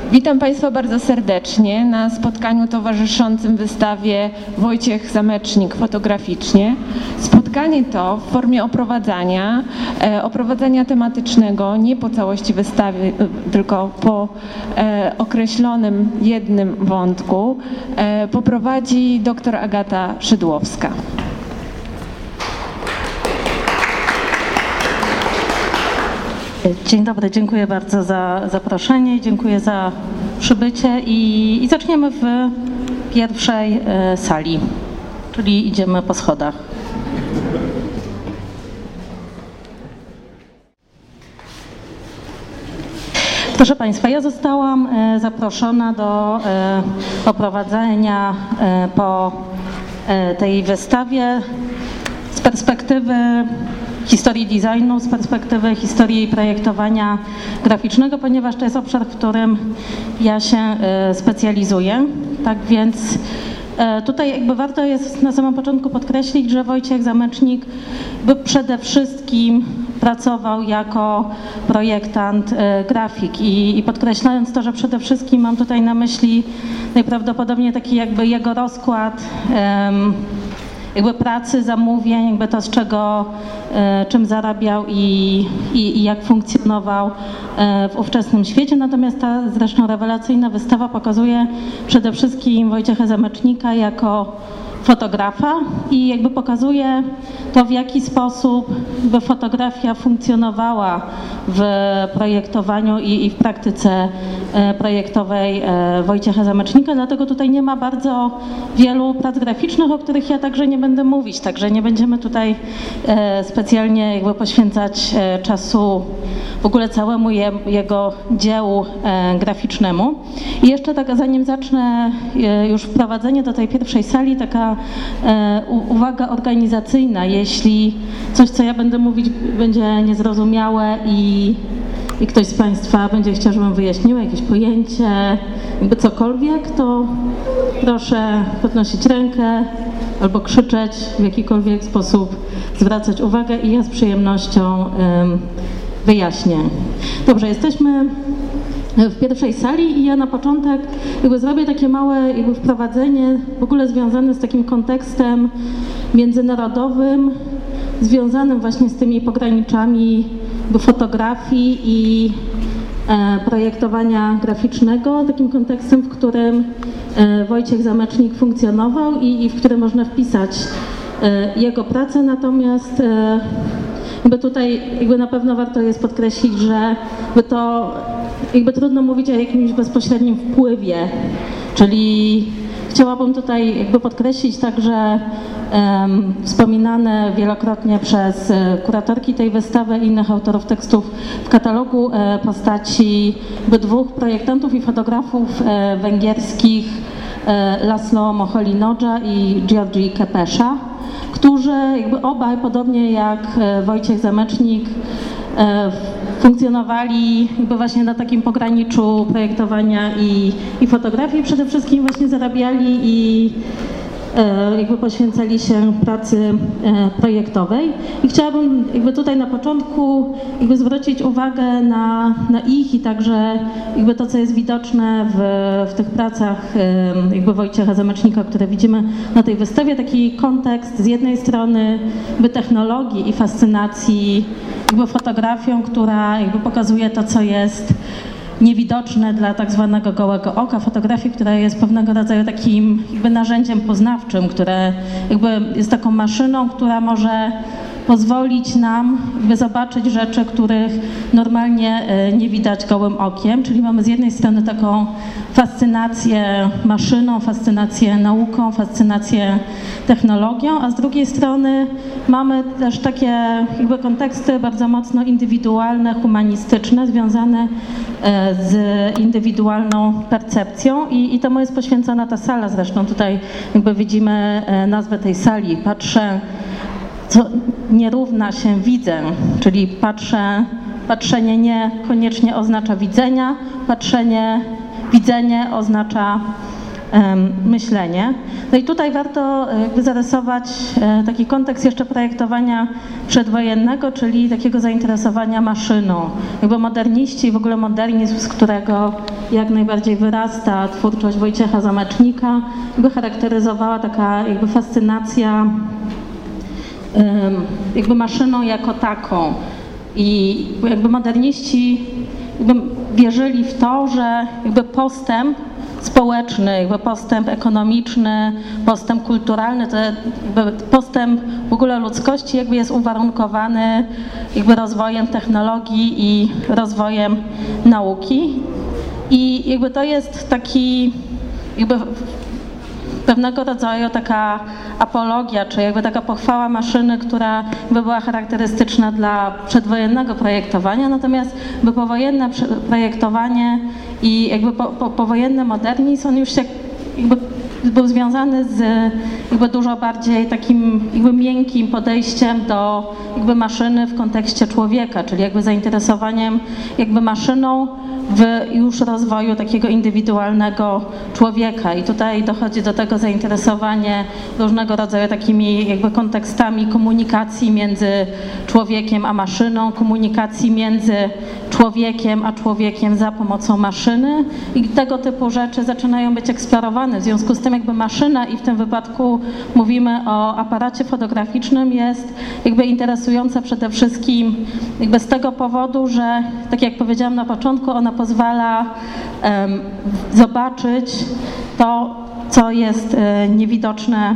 Witam Państwa bardzo serdecznie na spotkaniu towarzyszącym wystawie Wojciech Zamecznik fotograficznie. Spotkanie to w formie oprowadzania tematycznego, nie po całości wystawy, tylko po określonym jednym wątku, poprowadzi dr Agata Szydłowska. Dzień dobry, dziękuję bardzo za zaproszenie, dziękuję za przybycie i zaczniemy w pierwszej sali, czyli idziemy po schodach. Proszę Państwa, ja zostałam zaproszona do poprowadzenia po tej wystawie z perspektywy historii designu, z perspektywy historii projektowania graficznego, ponieważ to jest obszar, w którym ja się specjalizuję. Tak więc tutaj jakby warto jest na samym początku podkreślić, że Wojciech Zamecznik przede wszystkim pracował jako projektant grafik i podkreślając to, że przede wszystkim mam tutaj na myśli najprawdopodobniej taki jakby jego rozkład jakby pracy, zamówień, jakby to z czego, czym zarabiał i jak funkcjonował w ówczesnym świecie. Natomiast ta zresztą rewelacyjna wystawa pokazuje przede wszystkim Wojciecha Zamecznika jako fotografa i jakby pokazuje to, w jaki sposób fotografia funkcjonowała w projektowaniu i w praktyce projektowej Wojciecha Zamecznika. Dlatego tutaj nie ma bardzo wielu prac graficznych, o których ja także nie będę mówić, także nie będziemy tutaj specjalnie jakby poświęcać czasu w ogóle całemu jego dziełu graficznemu. I jeszcze tak, zanim zacznę już wprowadzenie do tej pierwszej sali, taka uwaga organizacyjna. Jeśli coś, co ja będę mówić, będzie niezrozumiałe i ktoś z Państwa będzie chciał, żebym wyjaśniła jakieś pojęcie, jakby cokolwiek, to proszę podnosić rękę albo krzyczeć, w jakikolwiek sposób zwracać uwagę i ja z przyjemnością wyjaśnię. Dobrze, jesteśmy w pierwszej sali i ja na początek jakby zrobię takie małe jakby wprowadzenie w ogóle związane z takim kontekstem międzynarodowym, związanym właśnie z tymi pograniczami fotografii i projektowania graficznego, takim kontekstem, w którym Wojciech Zamecznik funkcjonował i w którym można wpisać jego pracę. Natomiast jakby tutaj jakby na pewno warto jest podkreślić, że to jakby trudno mówić o jakimś bezpośrednim wpływie, czyli chciałabym tutaj jakby podkreślić także wspominane wielokrotnie przez kuratorki tej wystawy i innych autorów tekstów w katalogu postaci dwóch projektantów i fotografów węgierskich, Laszlo Moholy-Nagy i György Kepesa, którzy jakby obaj, podobnie jak Wojciech Zamecznik, funkcjonowali jakby właśnie na takim pograniczu projektowania i fotografii. Przede wszystkim właśnie zarabiali i jakby poświęcali się pracy projektowej. I chciałabym jakby tutaj na początku jakby zwrócić uwagę na ich i także jakby to, co jest widoczne w tych pracach jakby Wojciecha Zamecznika, które widzimy na tej wystawie. Taki kontekst z jednej strony jakby technologii i fascynacji jakby fotografią, która jakby pokazuje to, co jest niewidoczne dla tak zwanego gołego oka, fotografii, która jest pewnego rodzaju takim jakby narzędziem poznawczym, które jakby jest taką maszyną, która może pozwolić nam jakby zobaczyć rzeczy, których normalnie nie widać gołym okiem, czyli mamy z jednej strony taką fascynację maszyną, fascynację nauką, fascynację technologią, a z drugiej strony mamy też takie jakby konteksty bardzo mocno indywidualne, humanistyczne, związane z indywidualną percepcją i temu jest poświęcona ta sala. Zresztą tutaj jakby widzimy nazwę tej sali. Patrzę, co nie równa się widzę, czyli patrzenie niekoniecznie oznacza widzenia, widzenie oznacza myślenie. No i tutaj warto jakby zarysować taki kontekst jeszcze projektowania przedwojennego, czyli takiego zainteresowania maszyną. Jakby moderniści i w ogóle modernizm, z którego jak najbardziej wyrasta twórczość Wojciecha Zamecznika, jakby charakteryzowała taka jakby fascynacja jakby maszyną jako taką. I jakby moderniści jakby wierzyli w to, że jakby postęp społeczny, jakby postęp ekonomiczny, postęp kulturalny, to jakby postęp w ogóle ludzkości jakby jest uwarunkowany jakby rozwojem technologii i rozwojem nauki. I jakby to jest taki jakby pewnego rodzaju taka apologia, czy jakby taka pochwała maszyny, która by była charakterystyczna dla przedwojennego projektowania, natomiast powojenne projektowanie i jakby powojenny modernizm, on już się jakby był związany z jakby dużo bardziej takim jakby miękkim podejściem do jakby maszyny w kontekście człowieka, czyli jakby zainteresowaniem jakby maszyną w już rozwoju takiego indywidualnego człowieka. I tutaj dochodzi do tego zainteresowanie różnego rodzaju takimi jakby kontekstami komunikacji między człowiekiem a maszyną, komunikacji między człowiekiem a człowiekiem za pomocą maszyny i tego typu rzeczy zaczynają być eksplorowane. W związku z tym jakby maszyna, i w tym wypadku mówimy o aparacie fotograficznym, jest jakby interesująca przede wszystkim jakby z tego powodu, że tak jak powiedziałam na początku, ona pozwala zobaczyć to, co jest niewidoczne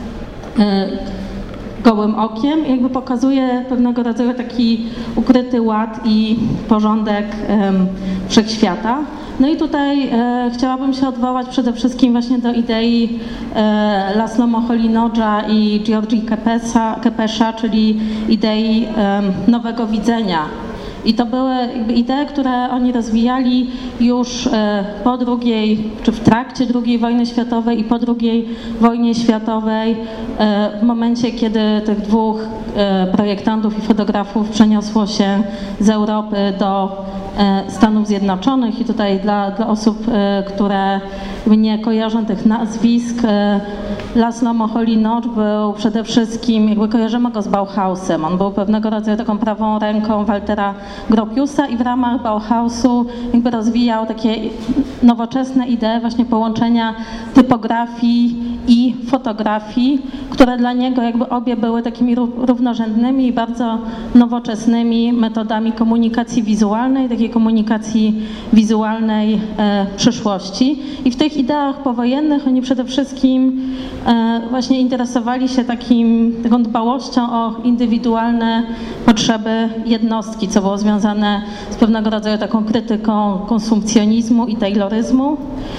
gołym okiem, jakby pokazuje pewnego rodzaju taki ukryty ład i porządek wszechświata. No i tutaj chciałabym się odwołać przede wszystkim właśnie do idei Laszlo Moholy-Nodża i György Kepesa, czyli idei nowego widzenia. I to były jakby idee, które oni rozwijali już po II, czy w trakcie II wojny światowej i po II wojnie światowej, w momencie, kiedy tych dwóch projektantów i fotografów przeniosło się z Europy do Stanów Zjednoczonych. I tutaj dla osób, które nie kojarzą tych nazwisk, Laszlo Moholy-Nodż był przede wszystkim, jakby kojarzymy go z Bauhausem. On był pewnego rodzaju taką prawą ręką Waltera Gropiusa i w ramach Bauhausu jakby rozwijał takie nowoczesne idee właśnie połączenia typografii i fotografii, które dla niego jakby obie były takimi równorzędnymi i bardzo nowoczesnymi metodami komunikacji wizualnej, takiej komunikacji wizualnej przyszłości. I w tych ideach powojennych oni przede wszystkim właśnie interesowali się taką dbałością o indywidualne potrzeby jednostki, co było związane z pewnego rodzaju taką krytyką konsumpcjonizmu i tayloryzmu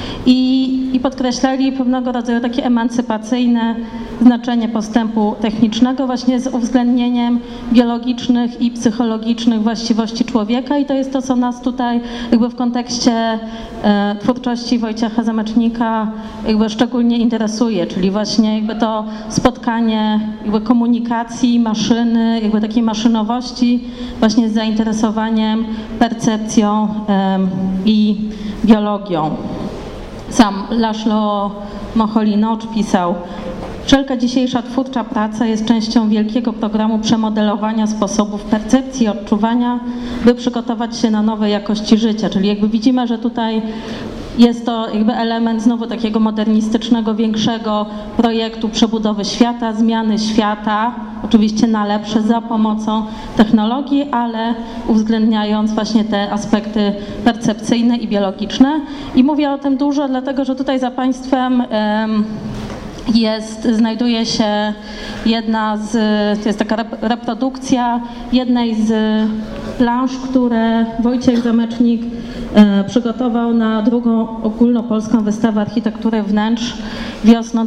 i podkreślali pewnego rodzaju takie emancypacyjne znaczenie postępu technicznego właśnie z uwzględnieniem biologicznych i psychologicznych właściwości człowieka i to jest to, co nas tutaj jakby w kontekście twórczości Wojciecha Zamecznika jakby szczególnie interesuje, czyli właśnie jakby to spotkanie jakby komunikacji, maszyny, jakby takiej maszynowości właśnie z zainteresowaniem, percepcją i biologią. Sam Laszlo Moholy-Nodż pisał: wszelka dzisiejsza twórcza praca jest częścią wielkiego programu przemodelowania sposobów percepcji i odczuwania, by przygotować się na nowe jakości życia. Czyli jakby widzimy, że tutaj jest to jakby element znowu takiego modernistycznego, większego projektu przebudowy świata, zmiany świata, oczywiście na lepsze za pomocą technologii, ale uwzględniając właśnie te aspekty percepcyjne i biologiczne. I mówię o tym dużo, dlatego że tutaj za Państwem znajduje się to jest taka reprodukcja jednej z plansz, które Wojciech Zamecznik przygotował na drugą ogólnopolską wystawę architektury wnętrz wiosną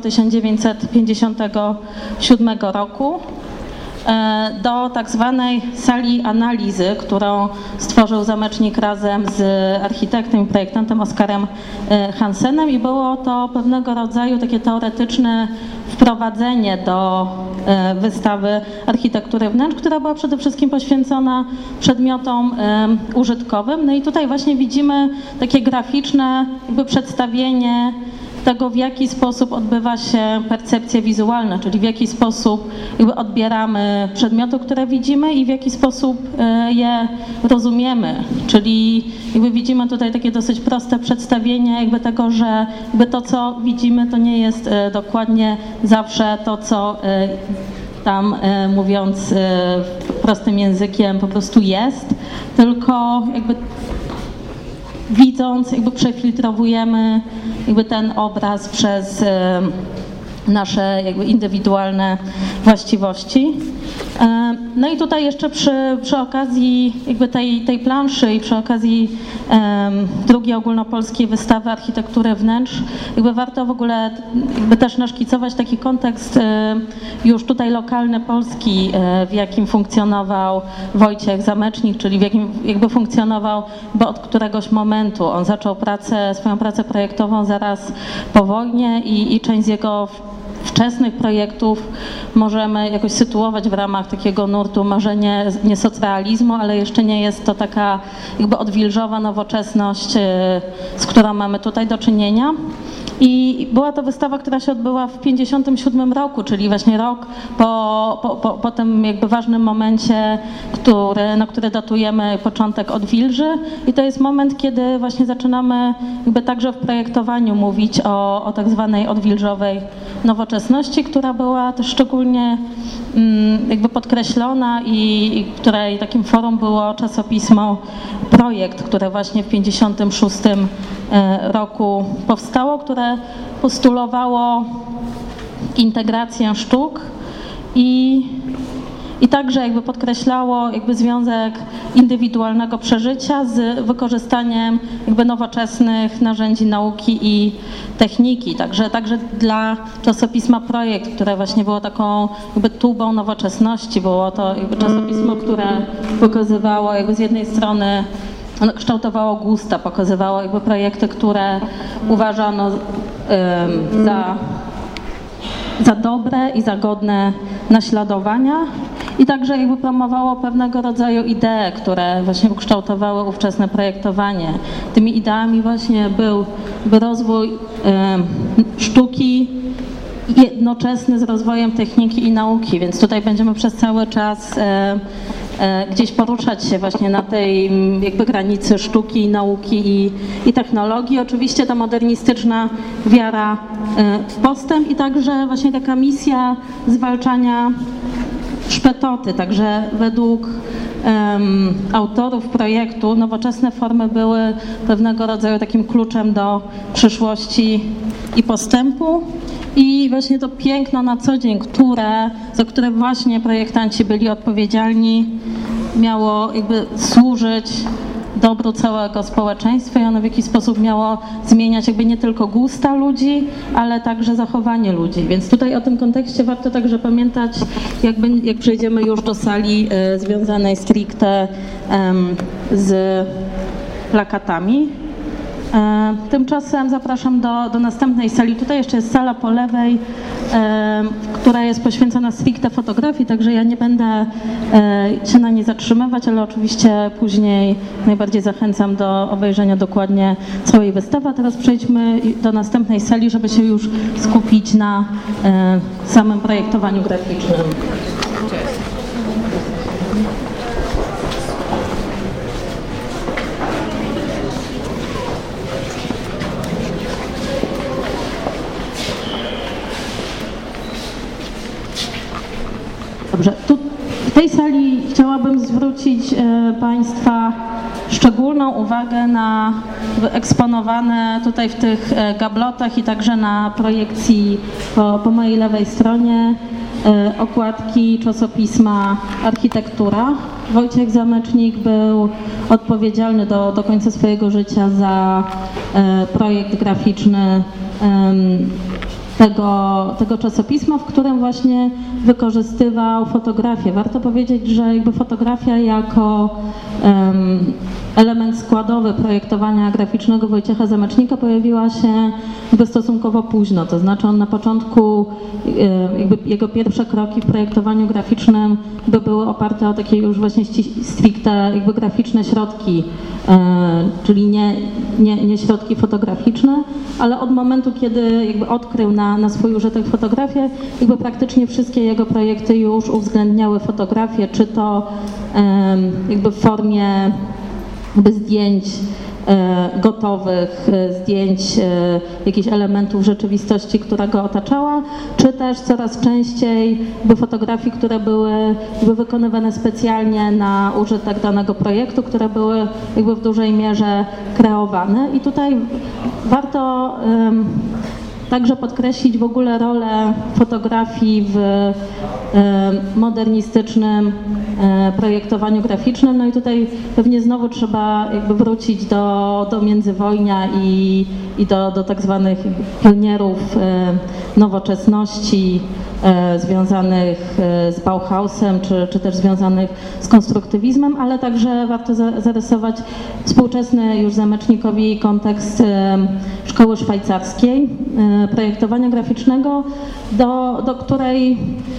1957 roku do tak zwanej sali analizy, którą stworzył Zamecznik razem z architektem i projektantem Oskarem Hansenem i było to pewnego rodzaju takie teoretyczne wprowadzenie do wystawy architektury wnętrz, która była przede wszystkim poświęcona przedmiotom użytkowym. No i tutaj właśnie widzimy takie graficzne jakby przedstawienie tego, w jaki sposób odbywa się percepcja wizualna, czyli w jaki sposób jakby odbieramy przedmioty, które widzimy i w jaki sposób je rozumiemy. Czyli jakby widzimy tutaj takie dosyć proste przedstawienie jakby tego, że jakby to, co widzimy, to nie jest dokładnie zawsze to, co tam mówiąc prostym językiem po prostu jest, tylko jakby widząc, jakby przefiltrowujemy jakby ten obraz przez nasze jakby indywidualne właściwości. No i tutaj jeszcze przy okazji jakby tej planszy i przy okazji drugiej ogólnopolskiej wystawy architektury wnętrz, jakby warto w ogóle jakby też naszkicować taki kontekst już tutaj lokalny polski, w jakim funkcjonował Wojciech Zamecznik, czyli w jakim jakby funkcjonował, bo od któregoś momentu on zaczął swoją pracę projektową zaraz po wojnie i część z jego wczesnych projektów możemy jakoś sytuować w ramach takiego nurtu marzenie nie socrealizmu, ale jeszcze nie jest to taka jakby odwilżowa nowoczesność, z którą mamy tutaj do czynienia. I była to wystawa, która się odbyła w 1957 roku, czyli właśnie rok po tym jakby ważnym momencie, który datujemy początek odwilży. I to jest moment, kiedy właśnie zaczynamy jakby także w projektowaniu mówić o tak zwanej odwilżowej nowoczesności, która była też szczególnie jakby podkreślona i której takim forum było czasopismo Projekt, które właśnie w 1956 roku powstało, które postulowało integrację sztuk i także jakby podkreślało jakby związek indywidualnego przeżycia z wykorzystaniem jakby nowoczesnych narzędzi nauki i techniki. Także dla czasopisma Projekt, które właśnie było taką jakby tubą nowoczesności, było to jakby czasopismo, które pokazywało jakby z jednej strony kształtowało gusta, pokazywało jakby projekty, które uważano za dobre i za godne naśladowania i także jakby promowało pewnego rodzaju idee, które właśnie ukształtowały ówczesne projektowanie. Tymi ideami właśnie był rozwój sztuki jednoczesny z rozwojem techniki i nauki, więc tutaj będziemy przez cały czas gdzieś poruszać się właśnie na tej jakby granicy sztuki, nauki i technologii. Oczywiście ta modernistyczna wiara w postęp i także właśnie taka misja zwalczania szpetoty. Także według autorów projektu nowoczesne formy były pewnego rodzaju takim kluczem do przyszłości i postępu. I właśnie to piękno na co dzień, za które właśnie projektanci byli odpowiedzialni, miało jakby służyć dobru całego społeczeństwa i ono w jakiś sposób miało zmieniać jakby nie tylko gusta ludzi, ale także zachowanie ludzi. Więc tutaj o tym kontekście warto także pamiętać, jak przejdziemy już do sali związanej stricte z plakatami. Tymczasem zapraszam do następnej sali. Tutaj jeszcze jest sala po lewej, która jest poświęcona stricte fotografii, także ja nie będę się na niej zatrzymywać, ale oczywiście później najbardziej zachęcam do obejrzenia dokładnie całej wystawy. A teraz przejdźmy do następnej sali, żeby się już skupić na samym projektowaniu graficznym. Dobrze, tu w tej sali chciałabym zwrócić Państwa szczególną uwagę na wyeksponowane tutaj w tych gablotach i także na projekcji po mojej lewej stronie okładki czasopisma Architektura. Wojciech Zamecznik był odpowiedzialny do końca swojego życia za projekt graficzny tego czasopisma, w którym właśnie wykorzystywał fotografię. Warto powiedzieć, że jakby fotografia jako element składowy projektowania graficznego Wojciecha Zamecznika pojawiła się jakby stosunkowo późno, to znaczy on na początku, jakby jego pierwsze kroki w projektowaniu graficznym były oparte o takie już właśnie stricte jakby graficzne środki, czyli nie środki fotograficzne, ale od momentu, kiedy jakby odkrył na swój użytek fotografię, jakby praktycznie wszystkie jego projekty już uwzględniały fotografię, czy to jakby w formie zdjęć gotowych, zdjęć jakichś elementów rzeczywistości, która go otaczała, czy też coraz częściej fotografii, które były wykonywane specjalnie na użytek danego projektu, które były w dużej mierze kreowane. I tutaj warto także podkreślić w ogóle rolę fotografii w modernistycznym projektowaniu graficznym. No i tutaj pewnie znowu trzeba wrócić do międzywojnia i do tak zwanych pionierów nowoczesności związanych z Bauhausem, czy też związanych z konstruktywizmem, ale także warto zarysować współczesny już Zamecznikowi kontekst szkoły szwajcarskiej, projektowania graficznego, do której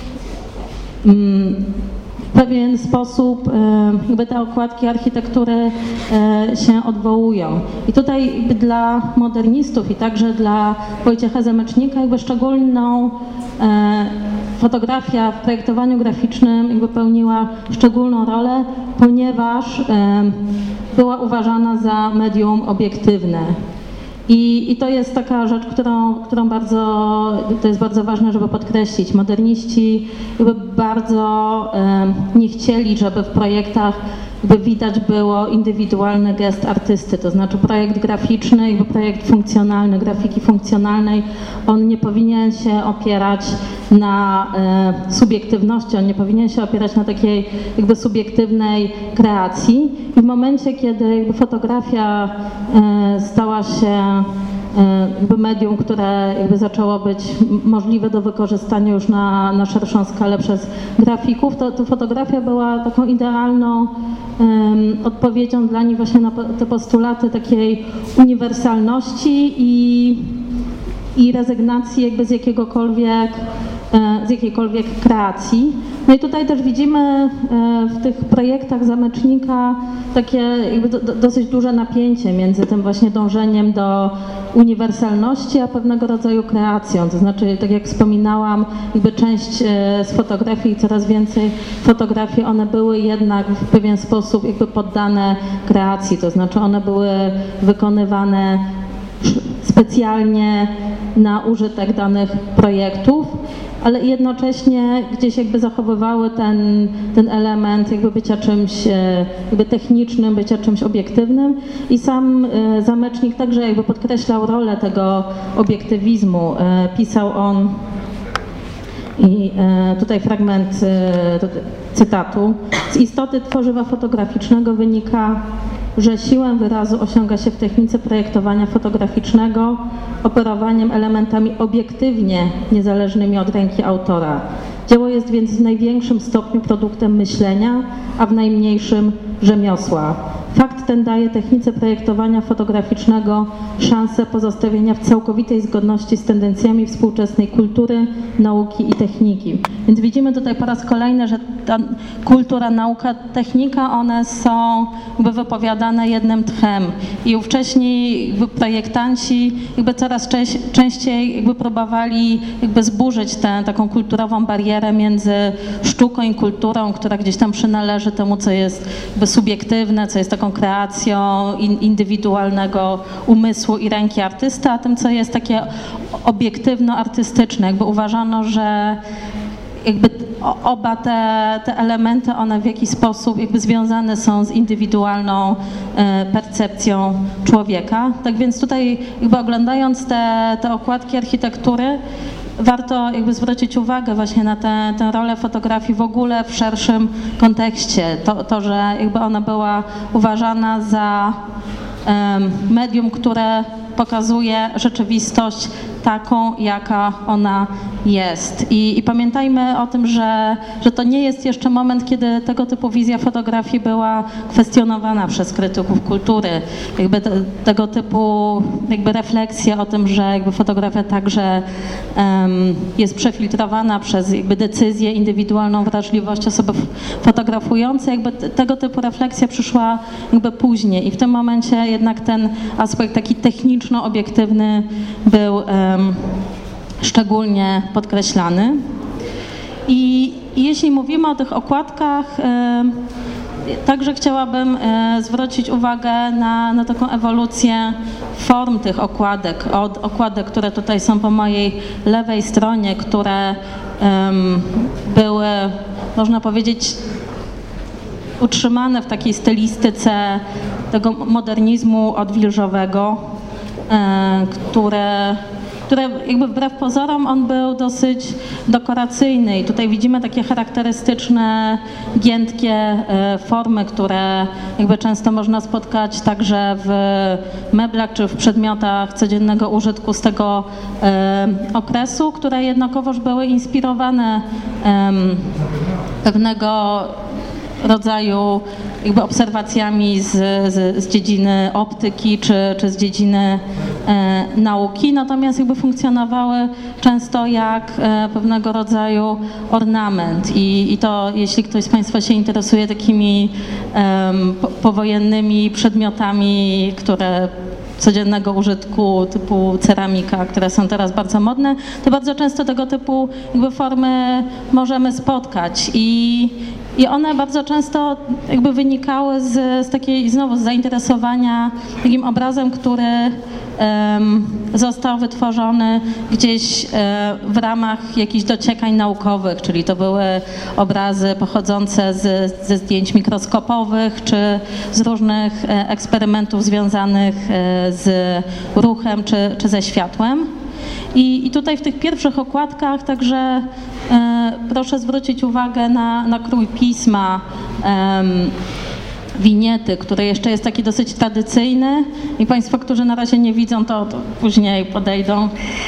w pewien sposób te okładki architektury się odwołują. I tutaj dla modernistów i także dla Wojciecha Zamecznika szczególną fotografia w projektowaniu graficznym pełniła szczególną rolę, ponieważ była uważana za medium obiektywne. I to jest taka rzecz, którą to jest bardzo ważne, żeby podkreślić. Moderniści bardzo nie chcieli, żeby w projektach widać było indywidualny gest artysty, to znaczy projekt graficzny, projekt funkcjonalny, grafiki funkcjonalnej, on nie powinien się opierać na subiektywności, on nie powinien się opierać na takiej subiektywnej kreacji. I w momencie, kiedy fotografia stała się medium, które zaczęło być możliwe do wykorzystania już na szerszą skalę przez grafików, to fotografia była taką idealną odpowiedzią dla nich właśnie na te postulaty takiej uniwersalności i rezygnacji z jakiejkolwiek kreacji. No i tutaj też widzimy w tych projektach Zamecznika takie dosyć duże napięcie między tym właśnie dążeniem do uniwersalności, a pewnego rodzaju kreacją. To znaczy, tak jak wspominałam, część z fotografii, coraz więcej fotografii, one były jednak w pewien sposób poddane kreacji, to znaczy one były wykonywane specjalnie na użytek danych projektów, ale jednocześnie gdzieś zachowywały ten element bycia czymś technicznym, bycia czymś obiektywnym. I sam Zamecznik także podkreślał rolę tego obiektywizmu. Pisał on, i tutaj fragment cytatu: z istoty tworzywa fotograficznego wynika, że siłę wyrazu osiąga się w technice projektowania fotograficznego operowaniem elementami obiektywnie niezależnymi od ręki autora. Dzieło jest więc w największym stopniu produktem myślenia, a w najmniejszym rzemiosła. Fakt ten daje technice projektowania fotograficznego szansę pozostawienia w całkowitej zgodności z tendencjami współczesnej kultury, nauki i techniki. Więc widzimy tutaj po raz kolejny, że ta kultura, nauka, technika, one są wypowiadane jednym tchem. I ówcześni projektanci coraz częściej próbowali zburzyć tę taką kulturową barierę między sztuką i kulturą, która gdzieś tam przynależy temu, co jest subiektywne, co jest taką kreacją indywidualnego umysłu i ręki artysty, a tym, co jest takie obiektywno-artystyczne. Uważano, że oba te elementy, one w jakiś sposób związane są z indywidualną percepcją człowieka. Tak więc tutaj oglądając te okładki architektury, warto zwrócić uwagę właśnie na tę rolę fotografii w ogóle w szerszym kontekście. To, że ona była uważana za medium, które pokazuje rzeczywistość taką, jaka ona jest. I pamiętajmy o tym, że to nie jest jeszcze moment, kiedy tego typu wizja fotografii była kwestionowana przez krytyków kultury. Jakby tego typu jakby refleksja o tym, że jakby fotografia także jest przefiltrowana przez jakby decyzję, indywidualną wrażliwość osoby fotografującej, jakby tego typu refleksja przyszła jakby później i w tym momencie jednak ten aspekt taki techniczno-obiektywny był szczególnie podkreślany. I jeśli mówimy o tych okładkach, także chciałabym zwrócić uwagę na taką ewolucję form tych okładek, od okładek, które tutaj są po mojej lewej stronie, które były, można powiedzieć, utrzymane w takiej stylistyce tego modernizmu odwilżowego, które jakby wbrew pozorom on był dosyć dekoracyjny i tutaj widzimy takie charakterystyczne, giętkie formy, które jakby często można spotkać także w meblach czy w przedmiotach codziennego użytku z tego okresu, które jednakowoż były inspirowane pewnego rodzaju jakby obserwacjami z dziedziny optyki czy z dziedziny nauki, natomiast jakby funkcjonowały często jak pewnego rodzaju ornament i to jeśli ktoś z Państwa się interesuje takimi powojennymi przedmiotami, które codziennego użytku typu ceramika, które są teraz bardzo modne, to bardzo często tego typu jakby formy możemy spotkać i one bardzo często jakby wynikały z takiej znowu z zainteresowania takim obrazem, który został wytworzony gdzieś w ramach jakichś dociekań naukowych, czyli to były obrazy pochodzące ze zdjęć mikroskopowych czy z różnych eksperymentów związanych z ruchem czy ze światłem. I tutaj w tych pierwszych okładkach także proszę zwrócić uwagę na krój pisma, winiety, który jeszcze jest taki dosyć tradycyjny i Państwo, którzy na razie nie widzą, to później podejdą,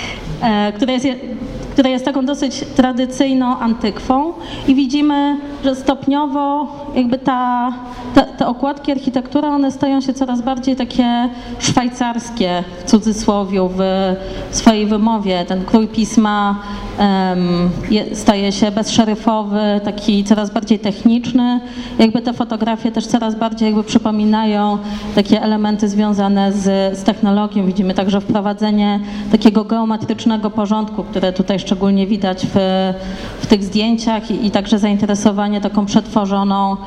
która jest taką dosyć tradycyjną antykwą i widzimy, że stopniowo jakby te okładki architektury, one stają się coraz bardziej takie szwajcarskie w cudzysłowiu w swojej wymowie. Ten krój pisma staje się bezszeryfowy, taki coraz bardziej techniczny. Jakby te fotografie też coraz bardziej jakby przypominają takie elementy związane z technologią. Widzimy także wprowadzenie takiego geometrycznego porządku, które tutaj szczególnie widać w tych zdjęciach i także zainteresowanie taką przetworzoną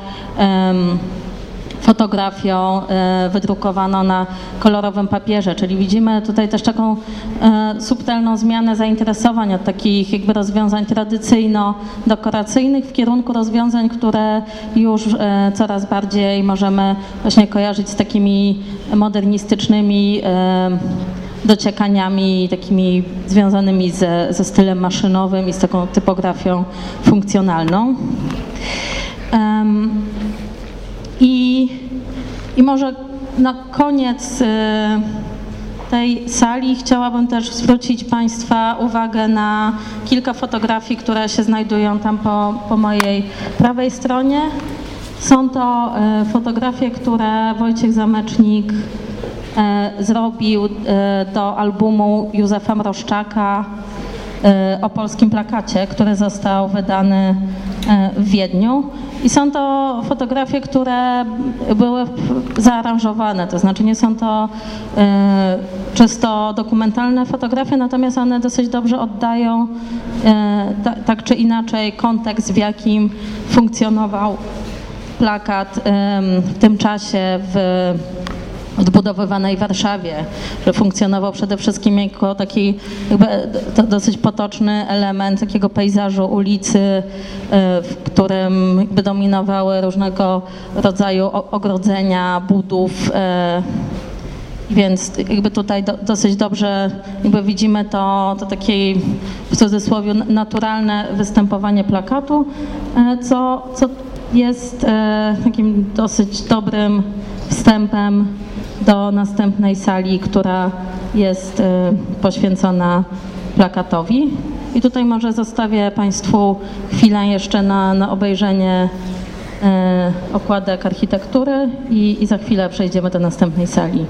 fotografią wydrukowaną na kolorowym papierze, czyli widzimy tutaj też taką subtelną zmianę zainteresowań od takich jakby rozwiązań tradycyjno-dekoracyjnych w kierunku rozwiązań, które już coraz bardziej możemy właśnie kojarzyć z takimi modernistycznymi dociekaniami takimi związanymi ze stylem maszynowym i z taką typografią funkcjonalną. I może na koniec tej sali chciałabym też zwrócić Państwa uwagę na kilka fotografii, które się znajdują tam po mojej prawej stronie. Są to fotografie, które Wojciech Zamecznik zrobił do albumu Józefa Mroszczaka o polskim plakacie, który został wydany w Wiedniu. I są to fotografie, które były zaaranżowane, to znaczy nie są to czysto dokumentalne fotografie, natomiast one dosyć dobrze oddają tak czy inaczej kontekst, w jakim funkcjonował plakat w tym czasie w odbudowywanej Warszawie, że funkcjonował przede wszystkim jako taki jakby dosyć potoczny element takiego pejzażu ulicy, w którym jakby dominowały różnego rodzaju ogrodzenia, budów, więc jakby tutaj dosyć dobrze jakby widzimy to takie w cudzysłowie naturalne występowanie plakatu, co jest takim dosyć dobrym wstępem do następnej sali, która jest poświęcona plakatowi. I tutaj może zostawię Państwu chwilę jeszcze na obejrzenie okładek architektury i za chwilę przejdziemy do następnej sali.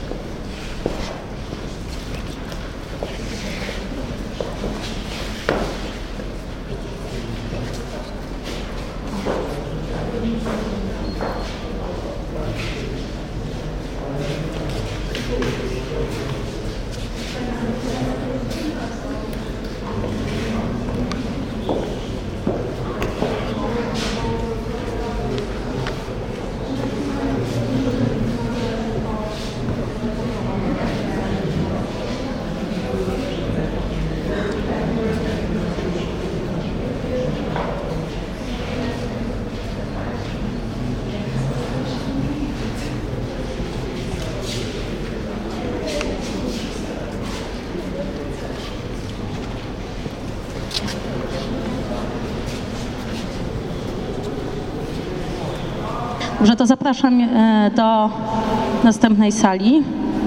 Dobrze, to zapraszam do następnej sali.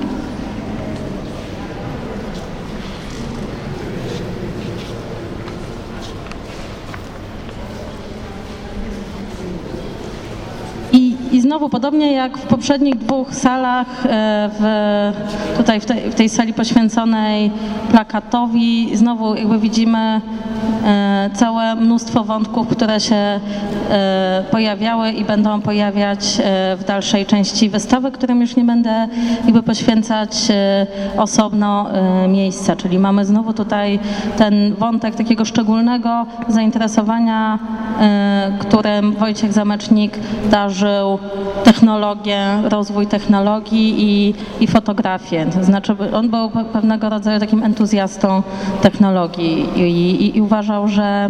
I znowu, podobnie jak w poprzednich dwóch salach, tutaj w tej sali poświęconej plakatowi, znowu jakby widzimy całe mnóstwo wątków, które się pojawiały i będą pojawiać w dalszej części wystawy, którym już nie będę jakby poświęcać osobno miejsca. Czyli mamy znowu tutaj ten wątek takiego szczególnego zainteresowania, którym Wojciech Zamecznik darzył technologię, rozwój technologii i fotografię. To znaczy on był pewnego rodzaju takim entuzjastą technologii i uważał, że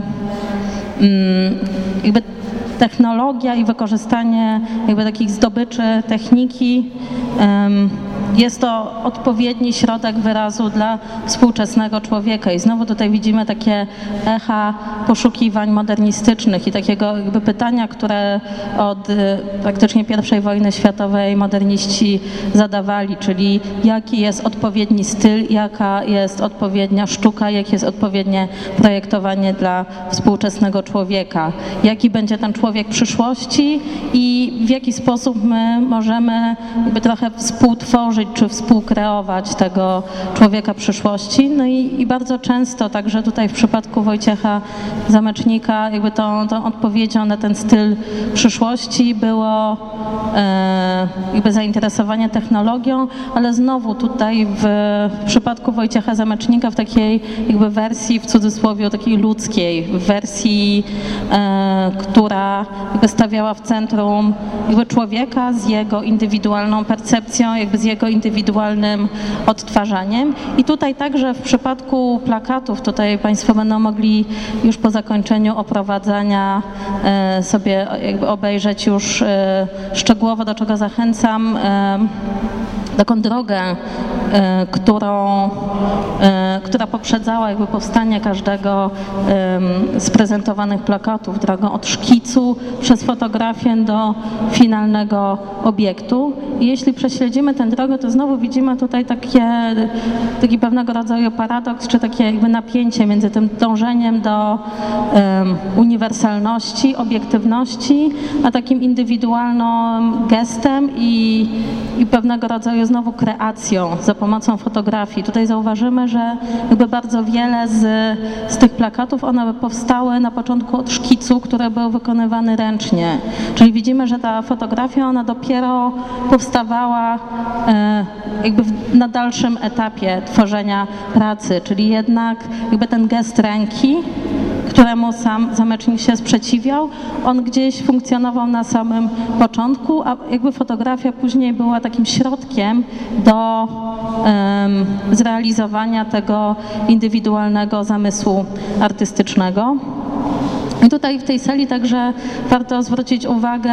jakby technologia i wykorzystanie jakby takich zdobyczy techniki jest to odpowiedni środek wyrazu dla współczesnego człowieka. I znowu tutaj widzimy takie echa poszukiwań modernistycznych i takiego jakby pytania, które od praktycznie I wojny światowej moderniści zadawali, czyli jaki jest odpowiedni styl, jaka jest odpowiednia sztuka, jakie jest odpowiednie projektowanie dla współczesnego człowieka, jaki będzie ten człowiek przyszłości i w jaki sposób my możemy jakby trochę współtworzyć czy współkreować tego człowieka przyszłości. No i bardzo często, także tutaj w przypadku Wojciecha Zamecznika, jakby tą odpowiedzią na ten styl przyszłości było jakby zainteresowanie technologią, ale znowu tutaj w przypadku Wojciecha Zamecznika w takiej jakby wersji, w cudzysłowie, takiej ludzkiej, w wersji, która jakby stawiała w centrum jakby człowieka z jego indywidualną percepcją, jakby z jego indywidualnym odtwarzaniem. I tutaj także w przypadku plakatów, tutaj Państwo będą mogli już po zakończeniu oprowadzania sobie jakby obejrzeć już szczegółowo, do czego zachęcam, taką drogę, która poprzedzała jakby powstanie każdego z prezentowanych plakatów, drogą od szkicu przez fotografię do finalnego obiektu. I jeśli prześledzimy tę drogę, to znowu widzimy tutaj taki pewnego rodzaju paradoks, czy takie jakby napięcie między tym dążeniem do uniwersalności, obiektywności, a takim indywidualnym gestem i pewnego rodzaju znowu kreacją za pomocą fotografii. Tutaj zauważymy, że jakby bardzo wiele z tych plakatów, one powstały na początku od szkicu, który był wykonywany ręcznie. Czyli widzimy, że ta fotografia, ona dopiero powstawała jakby na dalszym etapie tworzenia pracy, czyli jednak jakby ten gest ręki, któremu sam Zamecznik się sprzeciwiał, on gdzieś funkcjonował na samym początku, a jakby fotografia później była takim środkiem do zrealizowania tego indywidualnego zamysłu artystycznego. I tutaj w tej sali także warto zwrócić uwagę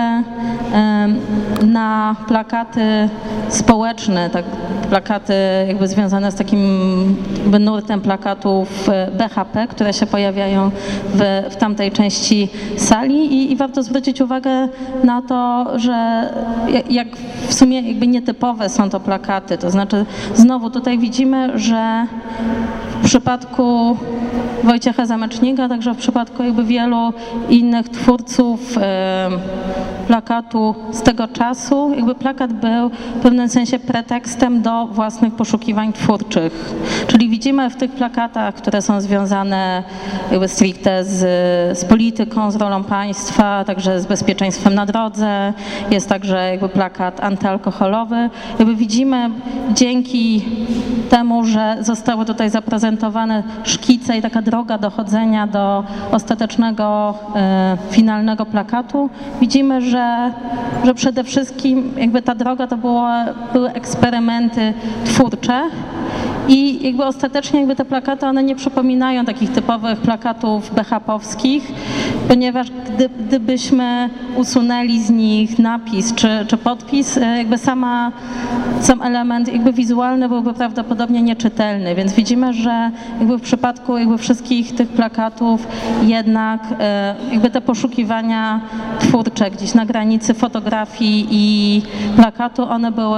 na plakaty społeczne, tak, plakaty jakby związane z takim jakby nurtem plakatów BHP, które się pojawiają w tamtej części sali i warto zwrócić uwagę na to, że jak w sumie jakby nietypowe są to plakaty, to znaczy znowu tutaj widzimy, że w przypadku Wojciecha Zamecznika, także w przypadku jakby wielu innych twórców plakatu z tego czasu, jakby plakat był w pewnym sensie pretekstem do własnych poszukiwań twórczych. Czyli widzimy w tych plakatach, które są związane jakby stricte z polityką, z rolą państwa, także z bezpieczeństwem na drodze. Jest także jakby plakat antyalkoholowy. Jakby widzimy dzięki temu, że zostały tutaj zaprezentowane szkice i taka droga dochodzenia do ostatecznego, finalnego plakatu, widzimy, że przede wszystkim jakby ta droga to były eksperymenty twórcze i jakby ostatecznie jakby te plakaty, one nie przypominają takich typowych plakatów BHP-owskich, ponieważ gdybyśmy usunęli z nich napis czy podpis, jakby sam element jakby wizualny byłby prawdopodobnie nieczytelny, więc widzimy, że jakby w przypadku jakby wszystkich tych plakatów jednak jakby te poszukiwania twórcze gdzieś na granicy fotografii i plakatu, one były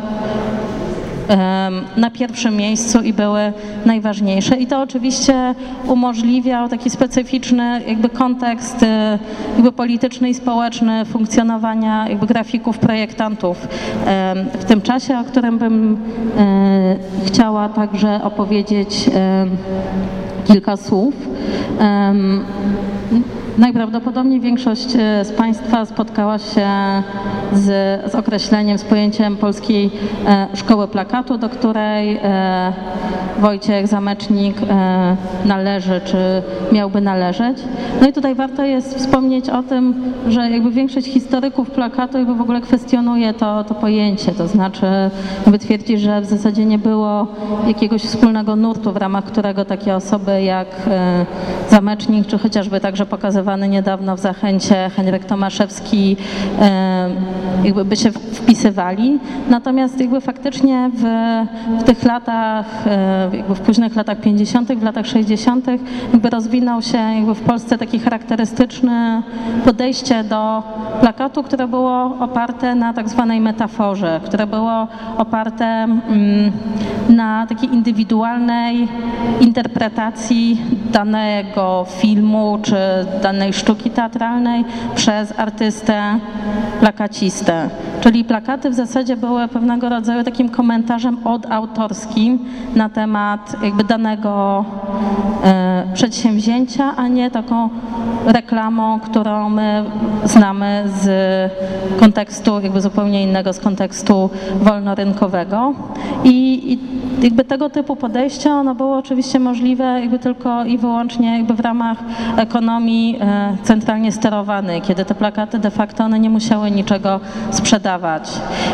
na pierwszym miejscu i były najważniejsze. I to oczywiście umożliwiał taki specyficzny jakby kontekst jakby polityczny i społeczny funkcjonowania jakby grafików, projektantów w tym czasie, o którym bym chciała także opowiedzieć kilka słów. Najprawdopodobniej większość z Państwa spotkała się z określeniem, z pojęciem Polskiej Szkoły Plakatu, do której Wojciech Zamecznik należy, czy miałby należeć. No i tutaj warto jest wspomnieć o tym, że jakby większość historyków plakatu jakby w ogóle kwestionuje to pojęcie, to znaczy jakby twierdzi, że w zasadzie nie było jakiegoś wspólnego nurtu, w ramach którego takie osoby jak Zamecznik, czy chociażby także pokazywany niedawno w Zachęcie Henryk Tomaszewski jakby by się wpisywali. Natomiast jakby faktycznie w tych latach, jakby w późnych latach 50., w latach 60. jakby rozwinął się jakby w Polsce takie charakterystyczne podejście do plakatu, które było oparte na tak zwanej metaforze, które było oparte na takiej indywidualnej interpretacji danego filmu czy danej sztuki teatralnej przez artystę plakacistę. Czyli plakaty w zasadzie były pewnego rodzaju takim komentarzem odautorskim na temat jakby danego przedsięwzięcia, a nie taką reklamą, którą my znamy z kontekstu jakby zupełnie innego, z kontekstu wolnorynkowego. I jakby tego typu podejście, ono było oczywiście możliwe jakby tylko i wyłącznie jakby w ramach ekonomii centralnie sterowanej, kiedy te plakaty de facto one nie musiały niczego sprzedawać.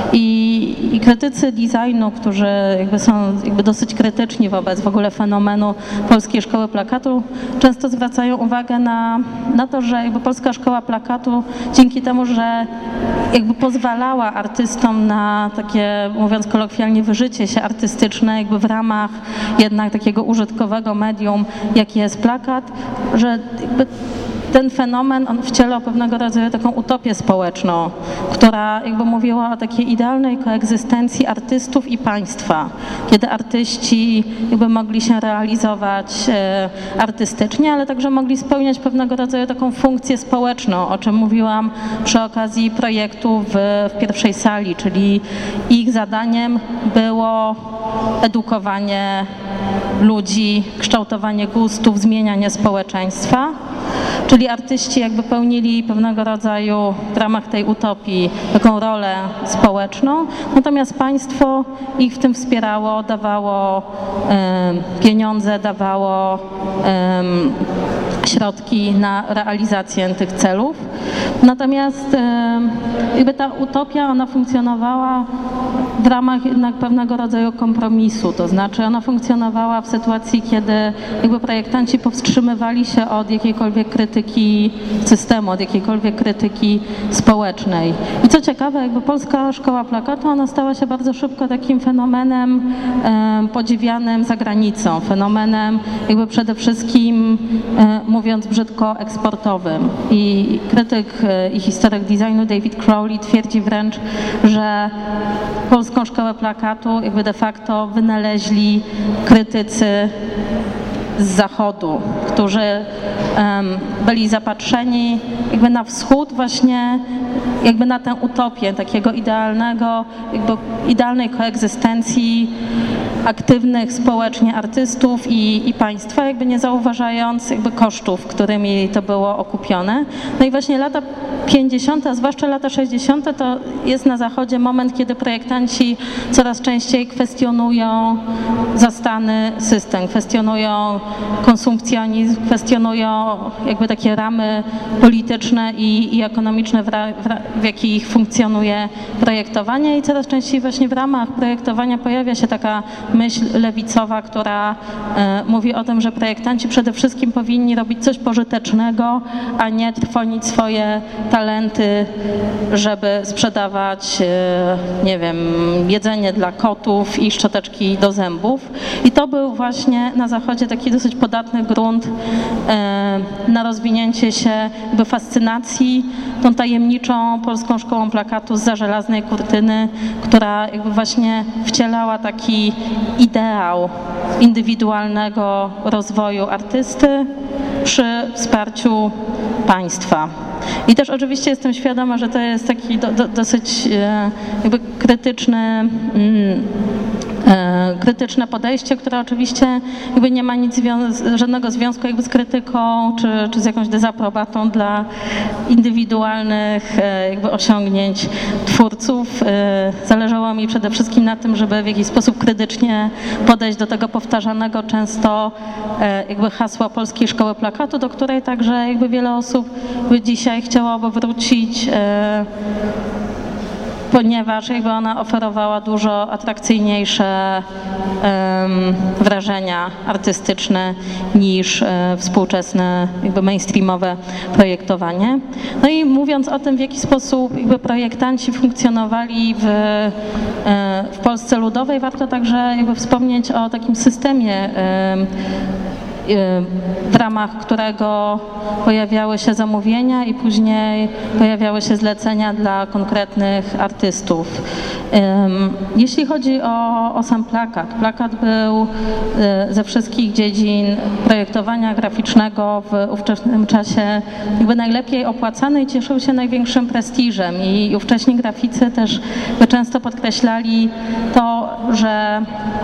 I krytycy designu, którzy jakby są jakby dosyć krytyczni wobec w ogóle fenomenu Polskiej Szkoły Plakatu, często zwracają uwagę na to, że jakby Polska Szkoła Plakatu dzięki temu, że jakby pozwalała artystom na takie, mówiąc kolokwialnie, wyżycie się artystyczne jakby w ramach jednak takiego użytkowego medium, jakie jest plakat, że jakby ten fenomen, on wcielał pewnego rodzaju taką utopię społeczną, która jakby mówiła o takiej idealnej koegzystencji artystów i państwa, kiedy artyści jakby mogli się realizować artystycznie, ale także mogli spełniać pewnego rodzaju taką funkcję społeczną, o czym mówiłam przy okazji projektu w pierwszej sali, czyli ich zadaniem było edukowanie ludzi, kształtowanie gustów, zmienianie społeczeństwa. Czyli artyści jakby pełnili pewnego rodzaju w ramach tej utopii taką rolę społeczną, natomiast państwo ich w tym wspierało, dawało pieniądze, dawało środki na realizację tych celów. Natomiast jakby ta utopia, ona funkcjonowała w ramach jednak pewnego rodzaju kompromisu, to znaczy ona funkcjonowała w sytuacji, kiedy jakby projektanci powstrzymywali się od jakiejkolwiek krytyki systemu, od jakiejkolwiek krytyki społecznej. I co ciekawe, jakby Polska Szkoła Plakatu, ona stała się bardzo szybko takim fenomenem podziwianym za granicą, fenomenem jakby przede wszystkim, mówiąc brzydko, eksportowym. I krytyk i historyk designu David Crowley twierdzi wręcz, że Polską Szkołę Plakatu jakby de facto wynaleźli krytycy z Zachodu, którzy byli zapatrzeni jakby na wschód właśnie, jakby na tę utopię takiego idealnej koegzystencji aktywnych społecznie artystów i państwa, jakby nie zauważając jakby kosztów, którymi to było okupione. No i właśnie lata 50., a zwłaszcza lata 60. to jest na Zachodzie moment, kiedy projektanci coraz częściej kwestionują zastany system, kwestionują konsumpcjonizm, kwestionują jakby takie ramy polityczne i ekonomiczne, w jakich funkcjonuje projektowanie i coraz częściej właśnie w ramach projektowania pojawia się taka myśl lewicowa, która mówi o tym, że projektanci przede wszystkim powinni robić coś pożytecznego, a nie trwonić swoje talenty, żeby sprzedawać, nie wiem, jedzenie dla kotów i szczoteczki do zębów. I to był właśnie na Zachodzie taki dosyć podatny grunt na rozwinięcie się jakby fascynacji tą tajemniczą Polską Szkołą Plakatu zza żelaznej kurtyny, która jakby właśnie wcielała taki ideał indywidualnego rozwoju artysty przy wsparciu państwa. I też oczywiście jestem świadoma, że to jest taki dosyć jakby krytyczne podejście, które oczywiście jakby nie ma żadnego związku jakby z krytyką czy z jakąś dezaprobatą dla indywidualnych jakby osiągnięć twórców. Zależało mi przede wszystkim na tym, żeby w jakiś sposób krytycznie podejść do tego powtarzanego często jakby hasła Polskiej Szkoły Plakatu, do której także jakby wiele osób dzisiaj chciałoby wrócić, ponieważ jakby ona oferowała dużo atrakcyjniejsze wrażenia artystyczne niż współczesne jakby mainstreamowe projektowanie. No i mówiąc o tym, w jaki sposób jakby projektanci funkcjonowali w Polsce Ludowej, warto także jakby wspomnieć o takim systemie, w ramach którego pojawiały się zamówienia i później pojawiały się zlecenia dla konkretnych artystów. Jeśli chodzi o sam plakat, plakat był ze wszystkich dziedzin projektowania graficznego w ówczesnym czasie jakby najlepiej opłacany i cieszył się największym prestiżem i ówcześni graficy też często podkreślali to, że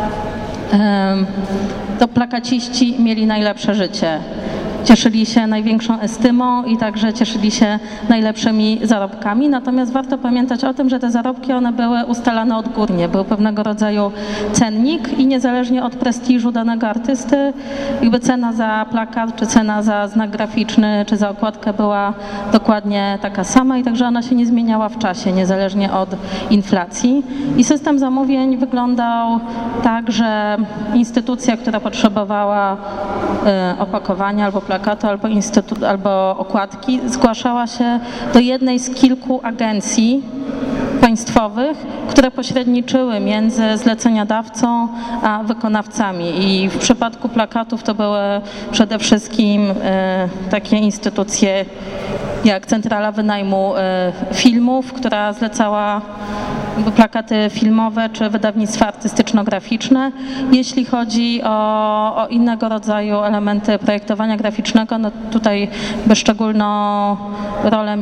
to plakaciści mieli najlepsze życie. Cieszyli się największą estymą i także cieszyli się najlepszymi zarobkami. Natomiast warto pamiętać o tym, że te zarobki one były ustalane odgórnie. Był pewnego rodzaju cennik i niezależnie od prestiżu danego artysty, jakby cena za plakat, czy cena za znak graficzny, czy za okładkę była dokładnie taka sama i także ona się nie zmieniała w czasie, niezależnie od inflacji. I system zamówień wyglądał tak, że instytucja, która potrzebowała opakowania albo plakatu, albo okładki, zgłaszała się do jednej z kilku agencji państwowych, które pośredniczyły między zleceniodawcą a wykonawcami. I w przypadku plakatów to były przede wszystkim takie instytucje jak Centrala Wynajmu Filmów, która zlecała plakaty filmowe czy wydawnictwa artystyczno-graficzne. Jeśli chodzi o innego rodzaju elementy projektowania graficznego, no tutaj szczególną rolę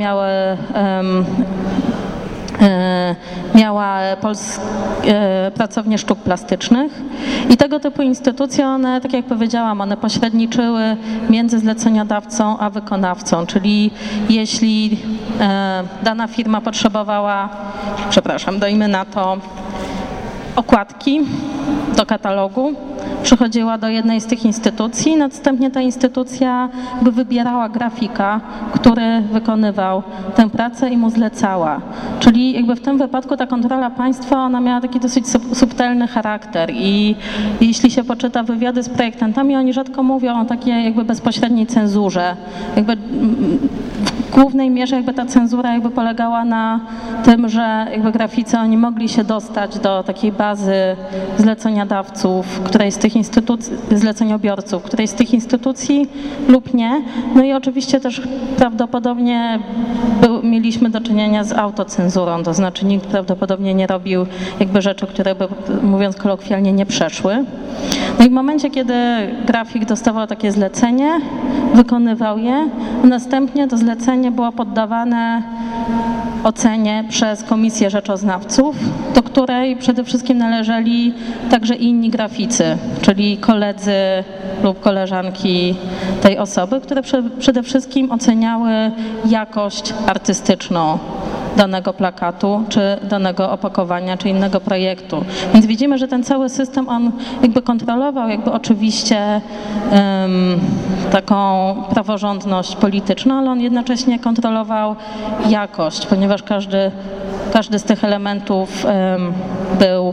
miała pracownie sztuk plastycznych i tego typu instytucje, one, tak jak powiedziałam, one pośredniczyły między zleceniodawcą a wykonawcą, czyli jeśli dana firma potrzebowała, dajmy na to, okładki do katalogu, przychodziła do jednej z tych instytucji, następnie ta instytucja jakby wybierała grafika, który wykonywał tę pracę i mu zlecała. Czyli jakby w tym wypadku ta kontrola państwa, ona miała taki dosyć subtelny charakter i jeśli się poczyta wywiady z projektantami, oni rzadko mówią o takiej jakby bezpośredniej cenzurze. Jakby w głównej mierze jakby ta cenzura jakby polegała na tym, że jakby graficy oni mogli się dostać do takiej bazy zleceniodawców, której z tych instytucji, zleceniobiorców, której z tych instytucji lub nie. No i oczywiście też prawdopodobnie mieliśmy do czynienia z autocenzurą, to znaczy nikt prawdopodobnie nie robił jakby rzeczy, które by, mówiąc kolokwialnie, nie przeszły. No i w momencie, kiedy grafik dostawał takie zlecenie, wykonywał je, następnie to zlecenie było poddawane ocenie przez Komisję Rzeczoznawców, do której przede wszystkim należeli także inni graficy, czyli koledzy lub koleżanki tej osoby, które przede wszystkim oceniały jakość artystyczną danego plakatu, czy danego opakowania, czy innego projektu. Więc widzimy, że ten cały system, on jakby kontrolował jakby oczywiście taką praworządność polityczną, ale on jednocześnie kontrolował jakość, ponieważ każdy z tych elementów był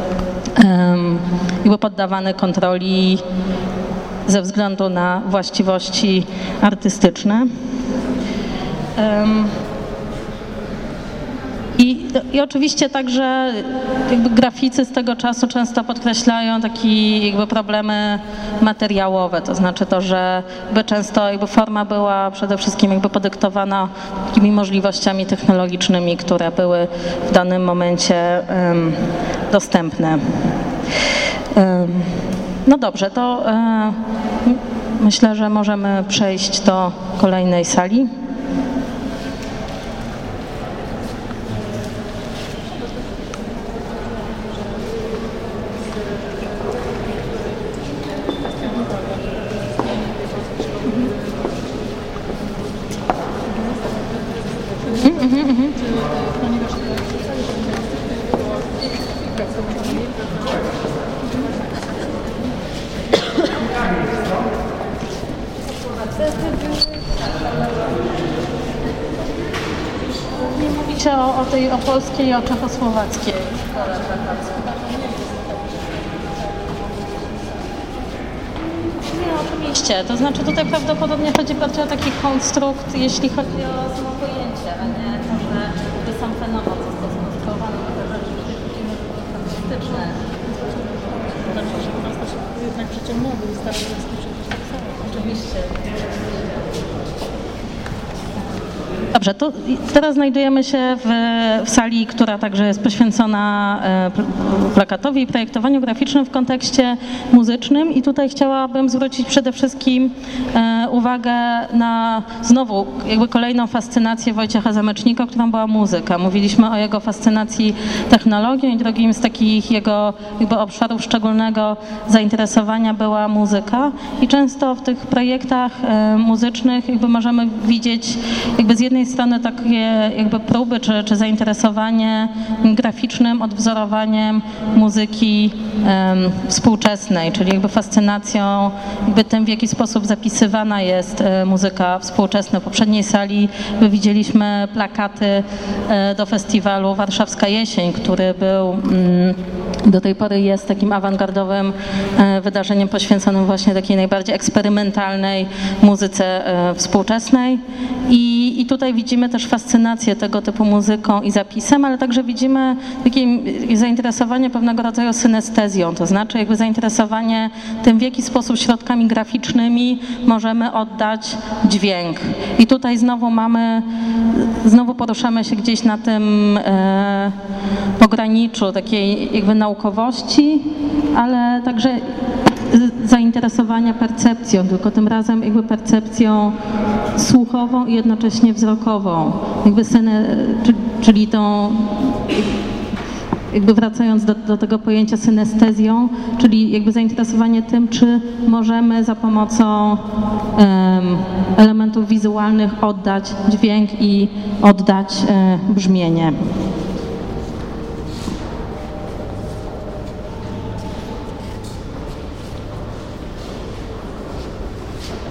jakby poddawany kontroli ze względu na właściwości artystyczne. I oczywiście także jakby graficy z tego czasu często podkreślają takie jakby problemy materiałowe, to znaczy to, że jakby często jakby forma była przede wszystkim jakby podyktowana takimi możliwościami technologicznymi, które były w danym momencie dostępne. No dobrze, to myślę, że możemy przejść do kolejnej sali. Nie mówicie o polskiej i o czechosłowackiej. Nie, oczywiście. To znaczy tutaj prawdopodobnie chodzi bardziej o taki konstrukt, jeśli chodzi o samo pojęcie, a nie to, że sam fenomen został skonstruowany, to rzeczy artystyczne. Znaczy, że po prostu się jednak przeciągnęły i starały się przecież tak samo. Oczywiście. Dobrze, to teraz znajdujemy się w sali, która także jest poświęcona plakatowi i projektowaniu graficznym w kontekście muzycznym i tutaj chciałabym zwrócić przede wszystkim uwagę na znowu jakby kolejną fascynację Wojciecha Zamecznika, którą była muzyka. Mówiliśmy o jego fascynacji technologią i drugim z takich jego jakby obszarów szczególnego zainteresowania była muzyka i często w tych projektach muzycznych jakby możemy widzieć jakby z jednej strony takie jakby próby czy zainteresowanie graficznym odwzorowaniem muzyki współczesnej, czyli jakby fascynacją jakby tym, w jaki sposób zapisywana jest muzyka współczesna. W poprzedniej sali widzieliśmy plakaty do festiwalu Warszawska Jesień, który był do tej pory jest takim awangardowym wydarzeniem poświęconym właśnie takiej najbardziej eksperymentalnej muzyce współczesnej. I tutaj widzimy też fascynację tego typu muzyką i zapisem, ale także widzimy takie zainteresowanie pewnego rodzaju synestezją, to znaczy jakby zainteresowanie tym, w jaki sposób środkami graficznymi możemy oddać dźwięk. I tutaj znowu poruszamy się gdzieś na tym pograniczu takiej jakby naukowości, ale także zainteresowania percepcją, tylko tym razem jakby percepcją słuchową i jednocześnie wzrokową. Czyli tą, jakby wracając do tego pojęcia synestezją, czyli jakby zainteresowanie tym, czy możemy za pomocą elementów wizualnych oddać dźwięk i oddać brzmienie.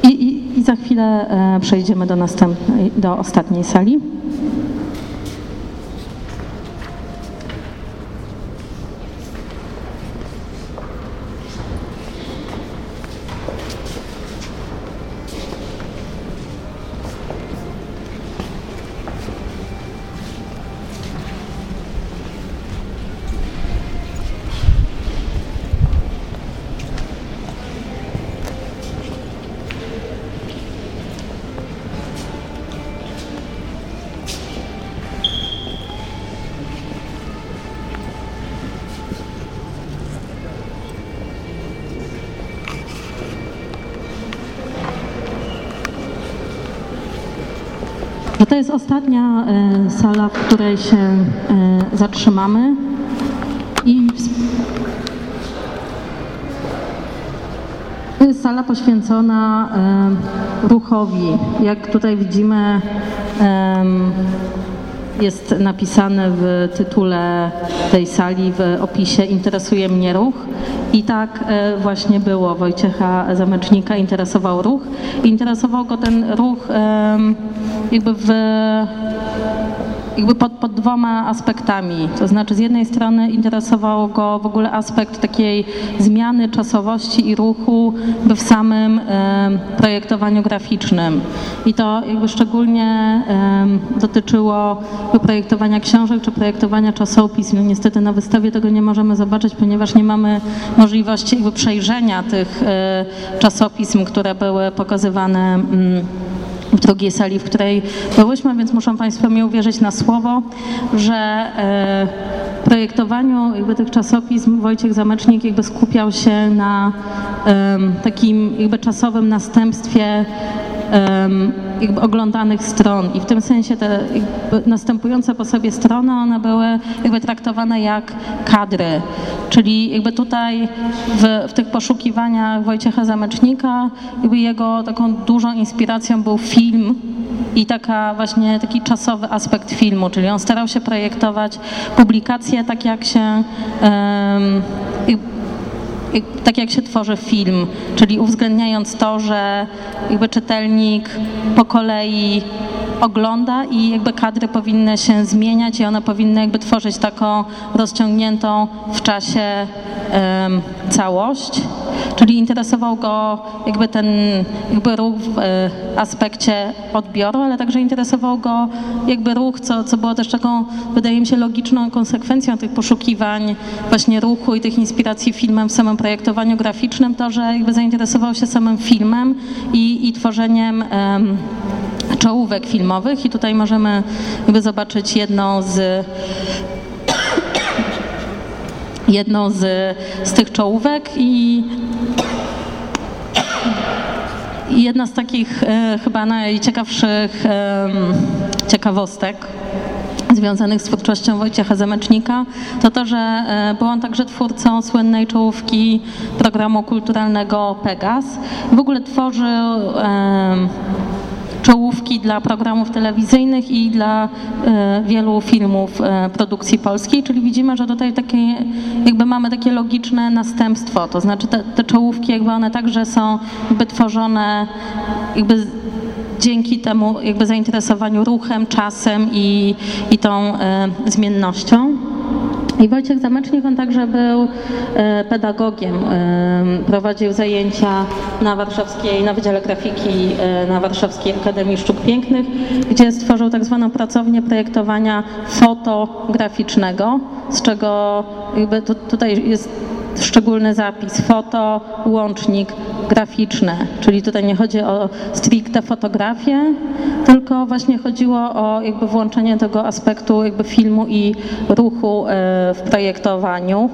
I za chwilę przejdziemy do ostatniej sali. To jest ostatnia sala, w której się zatrzymamy i to jest sala poświęcona ruchowi. Jak tutaj widzimy, jest napisane w tytule tej sali, w opisie "Interesuje mnie ruch". I tak właśnie było. Wojciecha Zamecznika interesował ruch. Interesował go ten ruch jakby pod dwoma aspektami. To znaczy z jednej strony interesował go w ogóle aspekt takiej zmiany czasowości i ruchu w samym projektowaniu graficznym. I to jakby szczególnie dotyczyło projektowania książek czy projektowania czasopism. No niestety na wystawie tego nie możemy zobaczyć, ponieważ nie mamy możliwości jakby przejrzenia tych czasopism, które były pokazywane w drugiej sali, w której byłyśmy, więc muszą Państwo mi uwierzyć na słowo, że w projektowaniu jakby tych czasopism Wojciech Zamecznik jakby skupiał się na takim jakby czasowym następstwie jakby oglądanych stron i w tym sensie te jakby następujące po sobie strony, one były jakby traktowane jak kadry, czyli jakby tutaj w tych poszukiwaniach Wojciecha Zamecznika jakby jego taką dużą inspiracją był film i taki czasowy aspekt filmu, czyli on starał się projektować publikacje tak jak się tworzy film, czyli uwzględniając to, że jakby czytelnik po kolei ogląda i jakby kadry powinny się zmieniać i one powinny jakby tworzyć taką rozciągniętą w czasie całość. Czyli interesował go jakby ten jakby ruch w aspekcie odbioru, ale także interesował go jakby ruch, co było też taką, wydaje mi się, logiczną konsekwencją tych poszukiwań właśnie ruchu i tych inspiracji filmem w samym projektowaniu graficznym, to, że jakby zainteresował się samym filmem i tworzeniem czołówek filmowych i tutaj możemy jakby zobaczyć jedną z tych czołówek i jedna z takich chyba najciekawszych ciekawostek związanych z twórczością Wojciecha Zamecznika, to, że był on także twórcą słynnej czołówki programu kulturalnego Pegas. W ogóle tworzył czołówki dla programów telewizyjnych i dla wielu filmów produkcji polskiej, czyli widzimy, że tutaj mamy takie logiczne następstwo, to znaczy te czołówki jakby one także są jakby tworzone jakby dzięki temu jakby zainteresowaniu ruchem, czasem i tą zmiennością. I Wojciech Zamecznik, on także był pedagogiem, prowadził zajęcia na Wydziale Grafiki na Warszawskiej Akademii Sztuk Pięknych, gdzie stworzył tak zwaną pracownię projektowania fotograficznego, z czego jakby tutaj jest szczególny zapis foto, łącznik, graficzne, czyli tutaj nie chodzi o stricte fotografię, tylko właśnie chodziło o jakby włączenie tego aspektu jakby filmu i ruchu w projektowaniu.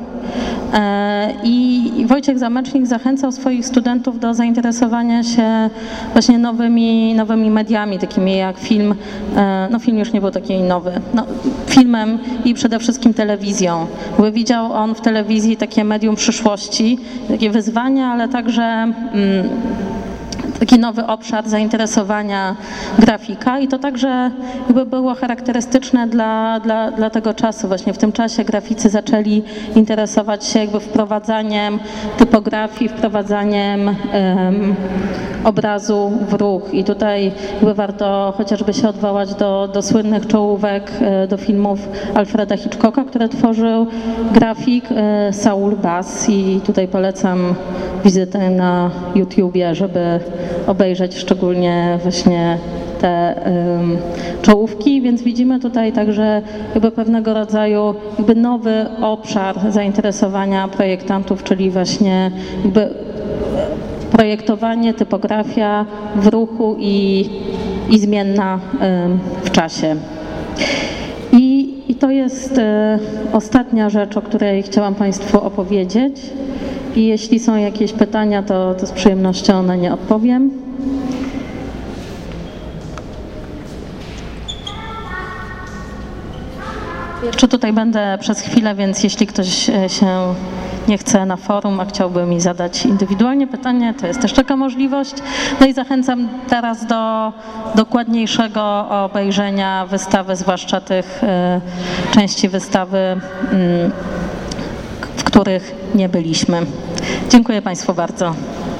I Wojciech Zamecznik zachęcał swoich studentów do zainteresowania się właśnie nowymi mediami, takimi jak film, no film już nie był taki nowy, filmem i przede wszystkim telewizją. Bo widział on w telewizji takie medium przyszłości, takie wyzwania, ale także taki nowy obszar zainteresowania grafika i to także jakby było charakterystyczne dla tego czasu. Właśnie w tym czasie graficy zaczęli interesować się jakby wprowadzaniem typografii, wprowadzaniem obrazu w ruch i tutaj jakby warto chociażby się odwołać do słynnych czołówek, do filmów Alfreda Hitchcocka, które tworzył grafik Saul Bass i tutaj polecam wizytę na YouTubie, żeby obejrzeć szczególnie właśnie te czołówki, więc widzimy tutaj także jakby pewnego rodzaju jakby nowy obszar zainteresowania projektantów, czyli właśnie jakby projektowanie, typografia w ruchu i zmienna w czasie. I to jest ostatnia rzecz, o której chciałam Państwu opowiedzieć. I jeśli są jakieś pytania, to z przyjemnością na nie odpowiem. Jeszcze tutaj będę przez chwilę, więc jeśli ktoś się nie chce na forum, a chciałby mi zadać indywidualnie pytanie, to jest też taka możliwość. No i zachęcam teraz do dokładniejszego obejrzenia wystawy, zwłaszcza tych części wystawy, w których nie byliśmy. Dziękuję Państwu bardzo.